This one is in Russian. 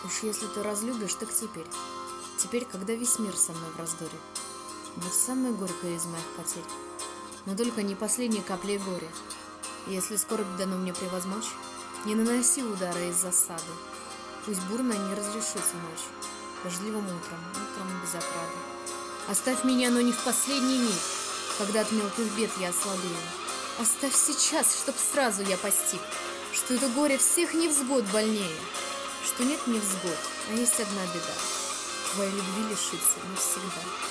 Уж если ты разлюбишь, так теперь. Теперь, когда весь мир со мной в раздоре. Вот самое горькое из моих потерь. Но только не последней каплей горя. Если скоро дано мне превозмочь, не наноси удара из засады. Пусть бурно не разрешится ночь, дождливым утром без отрады. Оставь меня, но не в последний миг, когда от мелких бед я ослабею. Оставь сейчас, чтоб сразу я постиг, что это горе всех невзгод больнее, что нет невзгод, а есть одна беда — твоей любви лишиться навсегда.